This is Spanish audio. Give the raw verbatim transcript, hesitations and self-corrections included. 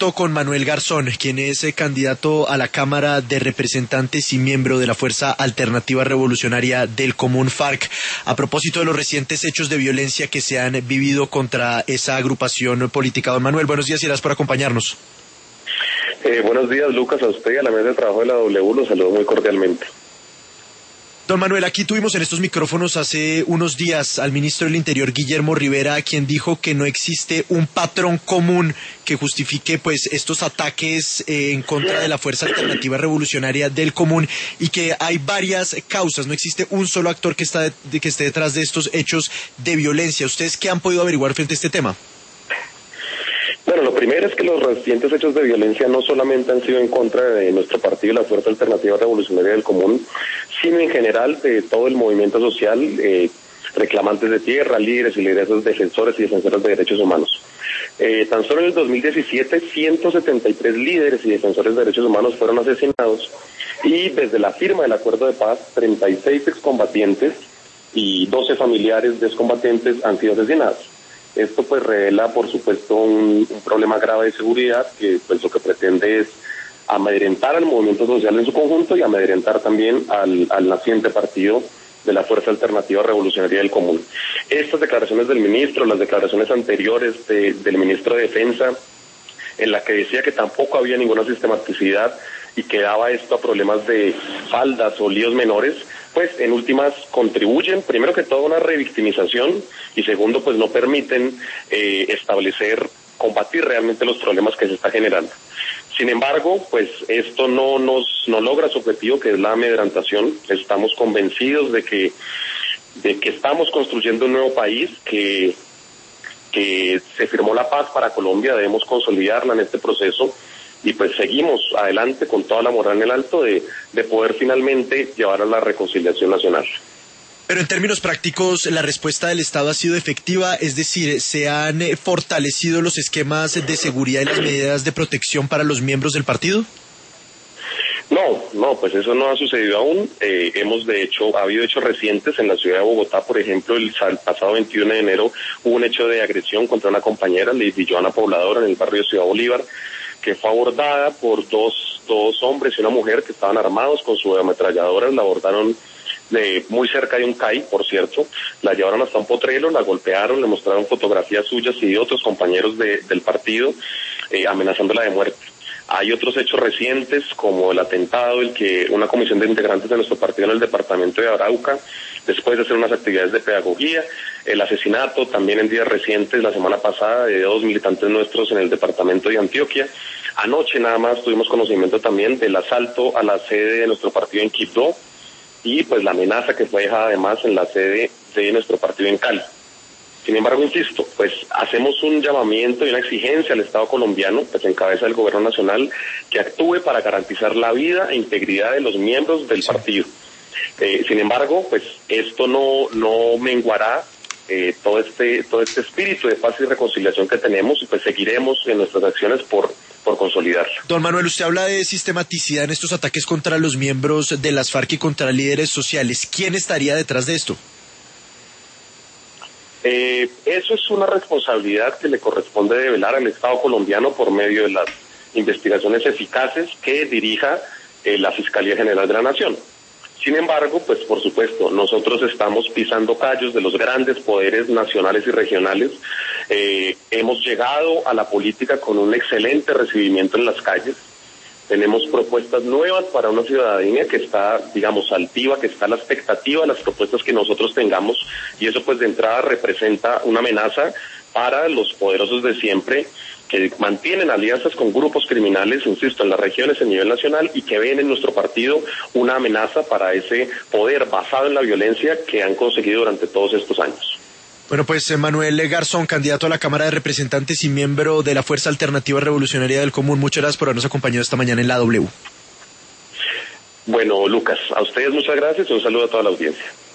directo con Manuel Garzón, quien es eh, candidato a la Cámara de Representantes y miembro de la Fuerza Alternativa Revolucionaria del Común FARC, a propósito de los recientes hechos de violencia que se han vivido contra esa agrupación política. Don Manuel, buenos días y gracias por acompañarnos. Eh, buenos días, Lucas, a usted y a la mesa de trabajo de la W, los saludo muy cordialmente. Don Manuel, aquí tuvimos en estos micrófonos hace unos días al ministro del Interior, Guillermo Rivera, quien dijo que no existe un patrón común que justifique pues estos ataques eh, en contra de la Fuerza Alternativa Revolucionaria del Común y que hay varias causas, no existe un solo actor que, está de, de, que esté detrás de estos hechos de violencia. ¿Ustedes qué han podido averiguar frente a este tema? Bueno, lo primero es que los recientes hechos de violencia no solamente han sido en contra de nuestro partido, la Fuerza Alternativa Revolucionaria del Común, sino en general de todo el movimiento social, eh, reclamantes de tierra, líderes y lideresas, defensores y defensoras de derechos humanos. Eh, tan solo en el dos mil diecisiete, ciento setenta y tres líderes y defensores de derechos humanos fueron asesinados y desde la firma del acuerdo de paz, treinta y seis excombatientes y doce familiares de excombatientes han sido asesinados. Esto pues revela, por supuesto, un, un problema grave de seguridad que pues lo que pretende es amedrentar al movimiento social en su conjunto y amedrentar también al, al naciente partido de la Fuerza Alternativa Revolucionaria del Común. Estas declaraciones del ministro, las declaraciones anteriores de, del ministro de Defensa, en la que decía que tampoco había ninguna sistematicidad y que daba esto a problemas de faldas o líos menores, pues en últimas contribuyen, primero que todo, a una revictimización y segundo, pues no permiten eh, establecer, combatir realmente los problemas que se está generando. Sin embargo, pues esto no nos no logra su objetivo, que es la amedrentación. Estamos convencidos de que de que estamos construyendo un nuevo país, que que se firmó la paz para Colombia, debemos consolidarla en este proceso. Y pues seguimos adelante con toda la moral en el alto de, de poder finalmente llevar a la reconciliación nacional. Pero en términos prácticos, ¿la respuesta del Estado ha sido efectiva? Es decir, ¿se han fortalecido los esquemas de seguridad y las medidas de protección para los miembros del partido? No, no, pues eso no ha sucedido aún. Eh, hemos de hecho, ha habido hechos recientes en la ciudad de Bogotá, por ejemplo, el, el pasado veintiuno de enero hubo un hecho de agresión contra una compañera, Lady Joana Pobladora, en el barrio de Ciudad Bolívar, que fue abordada por dos, dos hombres y una mujer que estaban armados con sus ametralladoras, la abordaron de, muy cerca de un C A I, por cierto, la llevaron hasta un potrero, la golpearon, le mostraron fotografías suyas y de otros compañeros de, del partido, eh, amenazándola de muerte. Hay otros hechos recientes, como el atentado, el que una comisión de integrantes de nuestro partido en el departamento de Arauca, después de hacer unas actividades de pedagogía, el asesinato también en días recientes, la semana pasada, de dos militantes nuestros en el departamento de Antioquia. Anoche nada más tuvimos conocimiento también del asalto a la sede de nuestro partido en Quibdó y pues la amenaza que fue dejada además en la sede de nuestro partido en Cali. Sin embargo, insisto, pues hacemos un llamamiento y una exigencia al Estado colombiano, pues en cabeza del gobierno nacional, que actúe para garantizar la vida e integridad de los miembros del partido. Eh, sin embargo, pues esto no, no menguará eh, todo este, todo este espíritu de paz y reconciliación que tenemos y pues seguiremos en nuestras acciones por, por consolidarlo. Don Manuel, usted habla de sistematicidad en estos ataques contra los miembros de las FARC y contra líderes sociales. ¿Quién estaría detrás de esto? Eh, eso es una responsabilidad que le corresponde develar al Estado colombiano por medio de las investigaciones eficaces que dirija eh, la Fiscalía General de la Nación. Sin embargo, pues por supuesto, nosotros estamos pisando callos de los grandes poderes nacionales y regionales. Eh, hemos llegado a la política con un excelente recibimiento en las calles. Tenemos propuestas nuevas para una ciudadanía que está, digamos, altiva, que está a la expectativa de las propuestas que nosotros tengamos, y eso pues de entrada representa una amenaza para los poderosos de siempre, que mantienen alianzas con grupos criminales, insisto, en las regiones a nivel nacional, y que ven en nuestro partido una amenaza para ese poder basado en la violencia que han conseguido durante todos estos años. Bueno, pues Manuel Garzón, candidato a la Cámara de Representantes y miembro de la Fuerza Alternativa Revolucionaria del Común, muchas gracias por habernos acompañado esta mañana en la W. Bueno, Lucas, a ustedes muchas gracias y un saludo a toda la audiencia.